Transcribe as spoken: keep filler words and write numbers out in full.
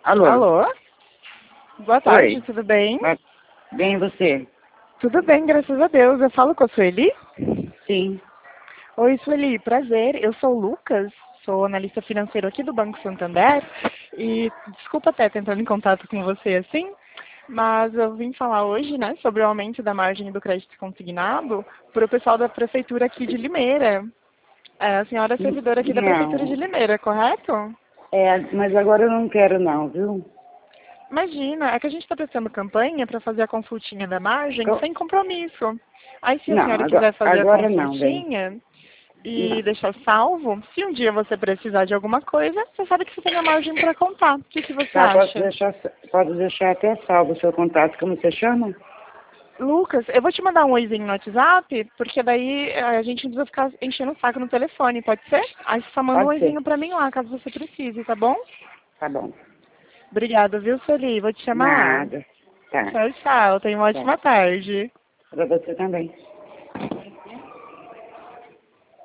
Alô? Alô? Boa tarde, Oi. tudo bem? Ah, Bem, você? Tudo bem, graças a Deus. Eu falo com a Sueli? Sim. Oi, Sueli, prazer. Eu sou o Lucas, sou analista financeiro aqui do Banco Santander. E desculpa até tentando em contato com você assim, mas eu vim falar hoje, né, sobre o aumento da margem do crédito consignado para o pessoal da prefeitura aqui de Limeira. É, a senhora é N- servidora aqui da prefeitura de Não. Limeira, correto? É, mas agora eu não quero não, viu? Imagina, é que a gente está prestando campanha para fazer a consultinha da margem Eu- sem compromisso. Aí, se a Não, senhora agora, quiser fazer a agora não, bem. consultinha e Não. deixar salvo, se um dia você precisar de alguma coisa, você sabe que você tem a margem para contar. O que, que você Tá, pode acha? deixar, pode deixar até salvo o seu contato, como você chama? Lucas, eu vou te mandar um oizinho no WhatsApp, porque daí eh, a gente não precisa ficar enchendo o saco no telefone, pode ser? Aí você só manda um Pode ser. oizinho para mim lá, caso você precise, tá bom? Tá bom. Obrigada, viu, Sueli? Vou te chamar. Nada. Tá. Tchau, tchau. Tenha uma Tá. ótima tarde. Pra você também.